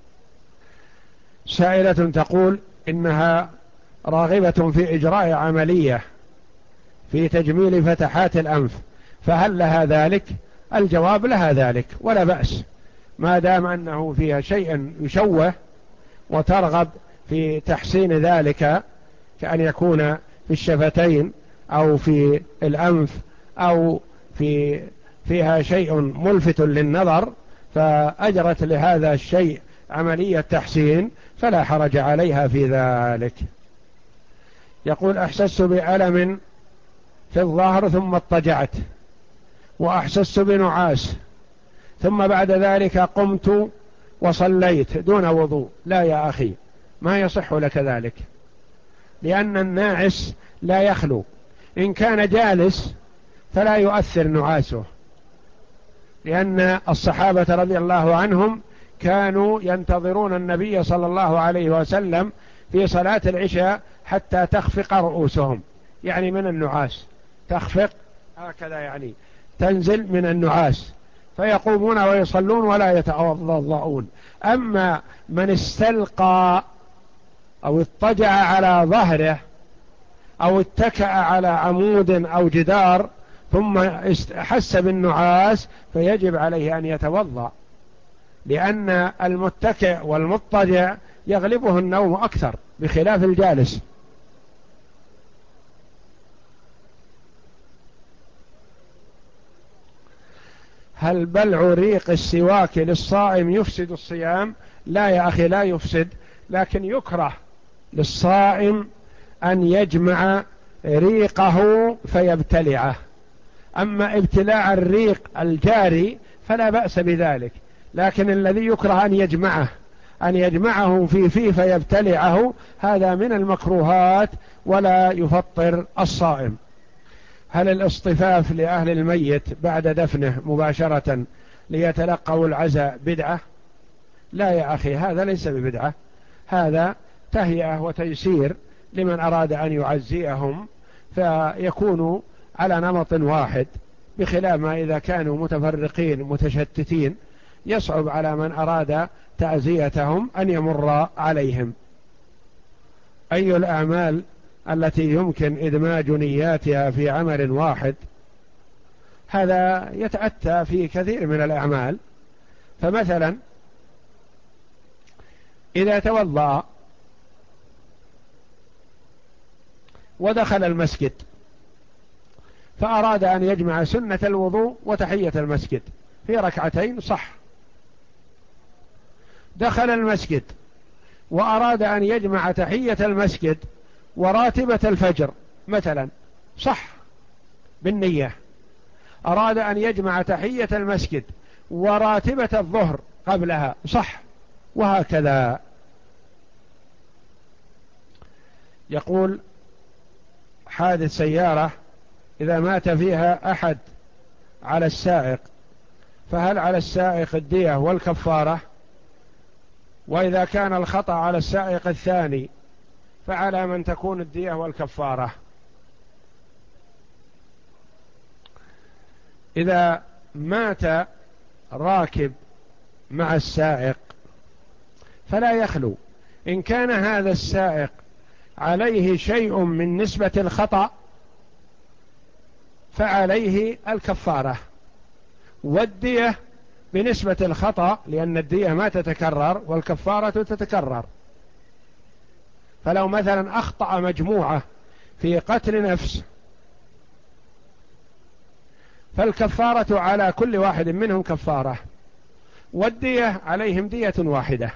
سائلة تقول إنها راغبة في إجراء عملية في تجميل فتحات الأنف، فهل لها ذلك؟ الجواب لها ذلك ولا بأس، ما دام أنه فيها شيء يشوه وترغب في تحسين ذلك، كأن يكون في الشفتين أو في الأنف أو في فيها شيء ملفت للنظر، فأجرت لهذا الشيء عملية تحسين، فلا حرج عليها في ذلك. يقول: أحسست بألم في الظهر ثم اضطجعت، وأحسست بنعاس، ثم بعد ذلك قمت وصليت دون وضوء. لا يا أخي، ما يصح لك ذلك، لأن الناعس لا يخلو، إن كان جالس فلا يؤثر نعاسه، لأن الصحابة رضي الله عنهم كانوا ينتظرون النبي صلى الله عليه وسلم في صلاة العشاء حتى تخفق رؤوسهم، يعني من النعاس، تخفق هكذا يعني تنزل من النعاس، فيقومون ويصلون ولا يتوضؤون. أما من استلقى أو اضطجع على ظهره أو اتكأ على عمود أو جدار ثم حس بالنعاس فيجب عليه أن يتوضأ، لأن المتكئ والمضطجع يغلبه النوم أكثر بخلاف الجالس. هل بلع ريق السواك للصائم يفسد الصيام؟ لا يا أخي، لا يفسد، لكن يكره للصائم أن يجمع ريقه فيبتلعه. أما ابتلاع الريق الجاري فلا بأس بذلك، لكن الذي يكره أن يجمعه أن يجمعه في فيه فيبتلعه، هذا من المكروهات ولا يفطر الصائم. هل الاصطفاف لأهل الميت بعد دفنه مباشرة ليتلقوا العزاء بدعة؟ لا يا أخي، هذا ليس ببدعة، هذا تهيئة وتيسير لمن أراد أن يعزيهم، فيكونوا على نمط واحد، بخلاف ما إذا كانوا متفرقين متشتتين يصعب على من أراد تعزيتهم أن يمر عليهم. أي الأعمال التي يمكن إدماج نياتها في عمل واحد؟ هذا يتأتى في كثير من الأعمال، فمثلا إذا توضأ ودخل المسجد فأراد أن يجمع سنة الوضوء وتحية المسجد في ركعتين، صح. دخل المسجد وأراد أن يجمع تحية المسجد وراتبة الفجر مثلا، صح بالنية. أراد أن يجمع تحية المسجد وراتبة الظهر قبلها، صح، وهكذا. يقول: حادث سيارة إذا مات فيها أحد على السائق، فهل على السائق الدية والكفارة؟ وإذا كان الخطأ على السائق الثاني فعلى من تكون الدية والكفارة؟ إذا مات راكب مع السائق فلا يخلو، إن كان هذا السائق عليه شيء من نسبة الخطأ فعليه الكفارة والدية بنسبة الخطأ، لأن الدية ما تتكرر والكفارة تتكرر. فلو مثلا أخطأ مجموعة في قتل نفس فالكفارة على كل واحد منهم كفارة، والدية عليهم دية واحدة.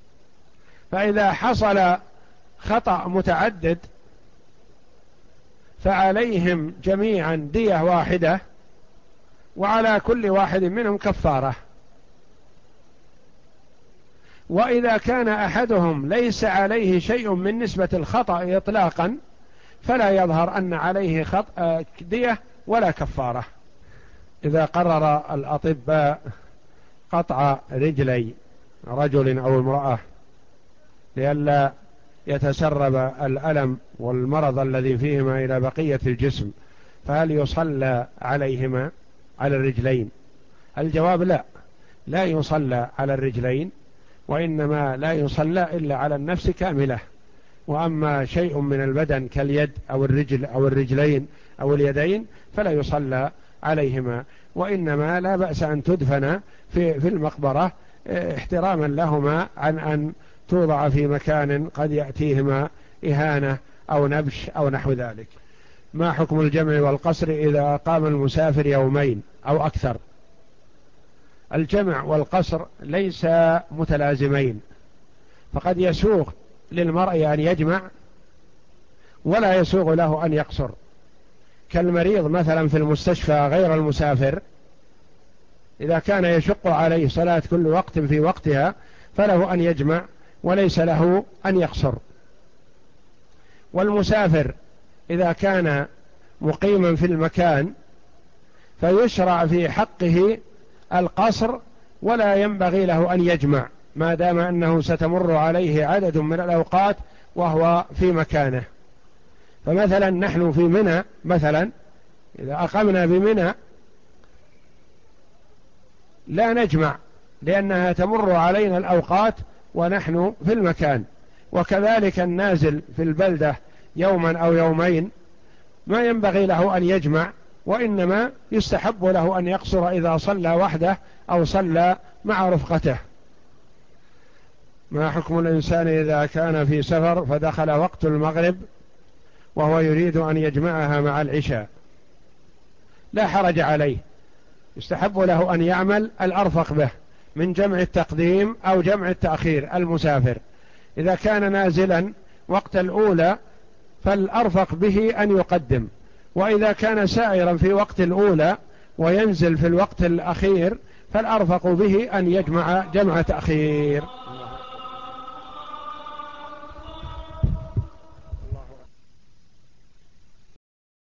فإذا حصل خطأ متعدد فعليهم جميعا دية واحدة، وعلى كل واحد منهم كفارة. وإذا كان أحدهم ليس عليه شيء من نسبة الخطأ إطلاقا فلا يظهر أن عليه خطأ دية ولا كفارة. إذا قرر الأطباء قطع رجلي رجل أو امرأة لئلا يتسرب الألم والمرض الذي فيهما إلى بقية الجسم، فهل يصلى عليهما على الرجلين؟ الجواب لا، لا يصلى على الرجلين، وإنما لا يصلى إلا على النفس كاملة. وأما شيء من البدن كاليد أو الرجل أو الرجلين أو اليدين فلا يصلى عليهما، وإنما لا بأس أن تدفن في, في المقبرة احتراما لهما عن أن توضع في مكان قد يأتيهما إهانة أو نبش أو نحو ذلك. ما حكم الجمع والقصر إذا أقام المسافر يومين أو أكثر؟ الجمع والقصر ليس متلازمين، فقد يسوغ للمرء أن يجمع ولا يسوغ له أن يقصر، كالمريض مثلا في المستشفى غير المسافر، إذا كان يشق عليه صلاة كل وقت في وقتها فله أن يجمع وليس له أن يقصر. والمسافر إذا كان مقيما في المكان فيشرع في حقه القصر ولا ينبغي له أن يجمع ما دام أنه ستمر عليه عدد من الأوقات وهو في مكانه. فمثلا نحن في منى مثلا إذا أقمنا بمنى لا نجمع لأنها تمر علينا الأوقات ونحن في المكان، وكذلك النازل في البلدة يوما أو يومين ما ينبغي له أن يجمع، وإنما يستحب له أن يقصر إذا صلى وحده أو صلى مع رفقته. ما حكم الإنسان إذا كان في سفر فدخل وقت المغرب وهو يريد أن يجمعها مع العشاء؟ لا حرج عليه، يستحب له أن يعمل الأرفق به من جمع التقديم أو جمع التأخير. المسافر إذا كان نازلا وقت الأولى فالأرفق به أن يقدم، وإذا كان سائرا في وقت الأولى وينزل في الوقت الأخير فالأرفق به أن يجمع جمع تأخير.